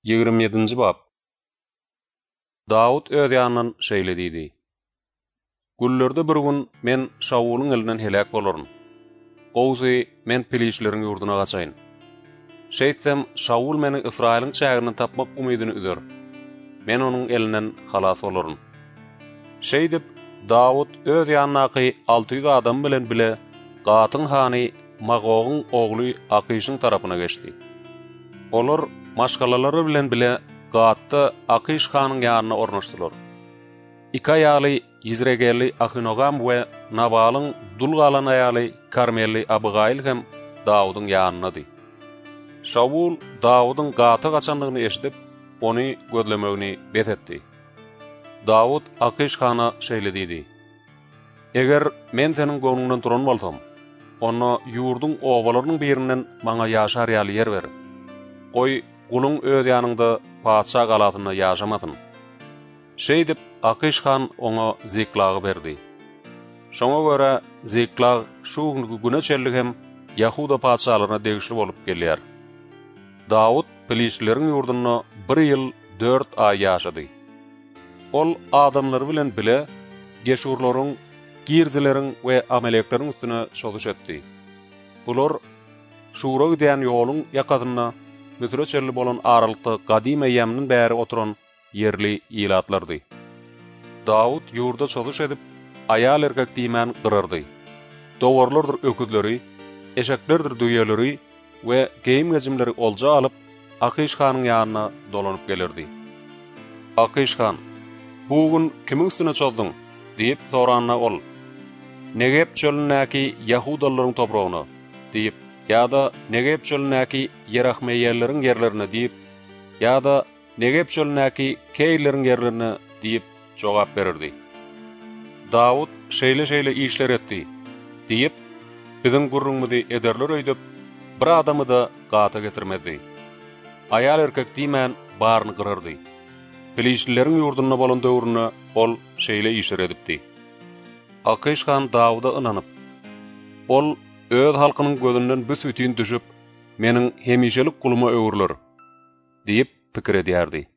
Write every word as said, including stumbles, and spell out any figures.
ýigirme ýedinji bab. Dawud öz ýanyndan şeýledidi. Gullerde bir gün men Şauluň elinden helak bolaryn. Gowsy men pilişleriň ýurduna gaçaýyn. Şeýtsem Şaul meni Israýlyň çägini tapmak umydyny üzer. Men onuň elinden halas bolaryn. Şeýdip Dawud öz ýanynaky alty ýüz adam bilen bile Gatyň hany Magogyň ogly Akişyň tarapyna geçdi. Olar maşgalalary bilen bile Gatda Akiş hanyň ýanyna ornaşdylar. İki aýaly Yizregeli Ahinogam we Nabalyň dul galan aýaly Karmeli Abigail hem Dawudyň ýanynydy. Şaul Dawudyň Gata gaçanlygyny eşidip, ony gözlemegini betetdi. Dawud Akiş hana şeýledidi. Eger men seniň gönlüňden turan bolsam, onu ýurduň owalarynyň birinden maňa ýaşar ýaly yer ber. Goý guluň öz ýanynda paça galatyna ýaşamasyn. Şeýdip Akiş han oňa Ziklagy berdi. Şoňa görä Ziklag şu güne çellik hem Yahuda paçalaryna degişli bolup gelýär. Dawud pilişleriň ýurduna bir ýyl dört ay ýaşady. Ol adamlary bilen bile Geshurlaryň, Girzileriň we Amalekleriň üstüne çoluş etdi. Bular Şura giden ýoluň ýakadyna mütüre çelli bolan aralykda gadim eýemniň bäri oturan yerli ýylatlardy. Dawud ýurda çoluş edip aýal erkek diýmän gyrardy. Dowarlardyr öküdleri, eşeklerdir düýeleri we geýim gejimleri olja alyp Akiş hanyň ýanyna dolanyp gelirdi. Akiş han, "Bugün kimiň üstüne çoldyň?" diýip soranyna ol. "Negeb çölündäki Yahudallaryň topragyna" diýip, ýa-da "Negeb çölündäki Yerahmeýeleriň yerlerine" diýip, ýa-da "Negeb çölündäki Keýlerin yerlerine" diýip jogap bererdi. Dawud şeýle şeýle işler etdi diýip, biziň gurrunmyzy ederler öýdüp, bir adamy da gata getirmedi. Aýal erkek diýmän baryny gyrardy. Pilişleriň ýurduna bolan döwrüne ol şeýle işler edipdi. Akiş han Dawuda ynanyp, ol öz halkynyň gözünden büsbütün düşüp, meniň hemişelik gulumy öwürler diýip pikir edýärdi.